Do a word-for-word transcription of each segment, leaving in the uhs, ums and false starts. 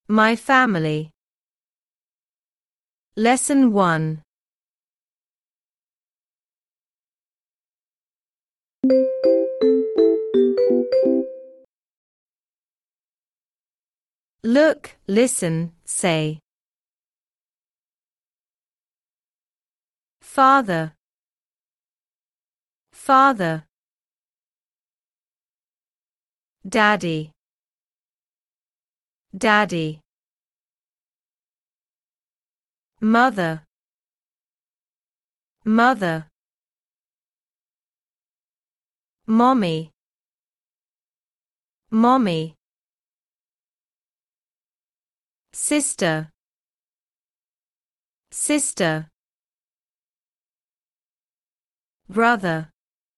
My family. Lesson one. Look, listen, say. Father. Father. Daddy. Daddy. Mother. Mother. Mommy. Mommy. Sister. Sister. Brother.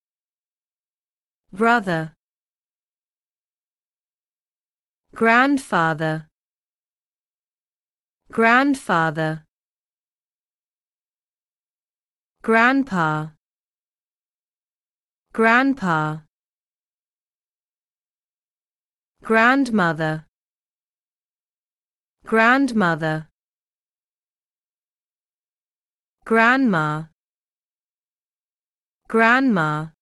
Brother. Grandfather. Grandfather. Grandpa. Grandpa. Grandmother. Grandmother. Grandma. Grandma.